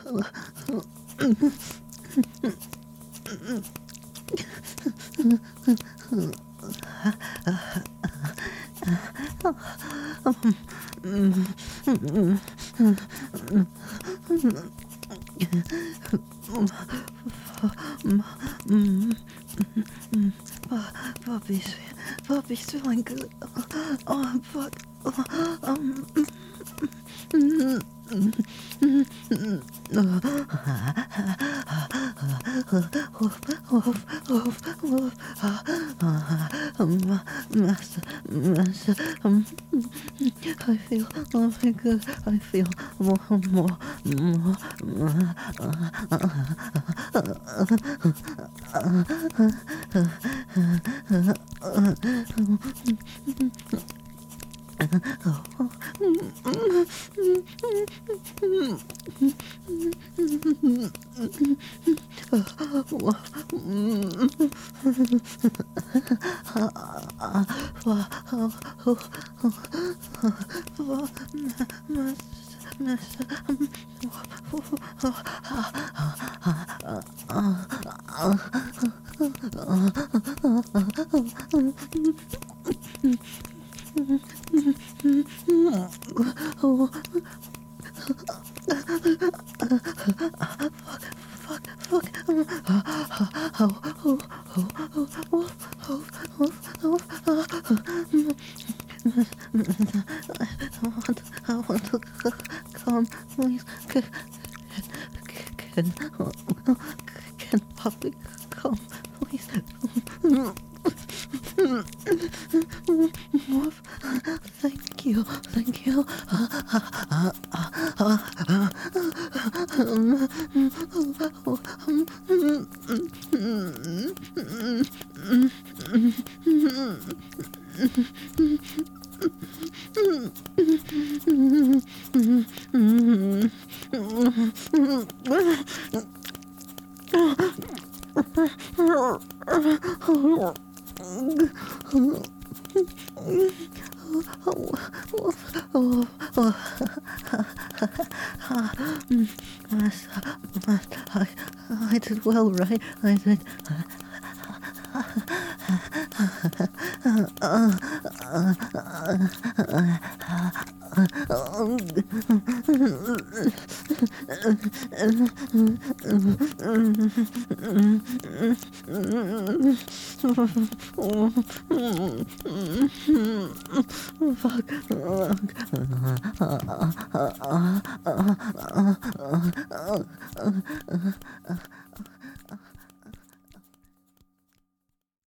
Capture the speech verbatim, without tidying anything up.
Puppy's, puppy's feeling good. Oh, fuck. Um, Master, master, um, I feel, oh my god, I feel more, more, more, I want to come, please. Can, can, can Puppy come, please? Thank you, thank you. I, I did well, right? I did. Fuck.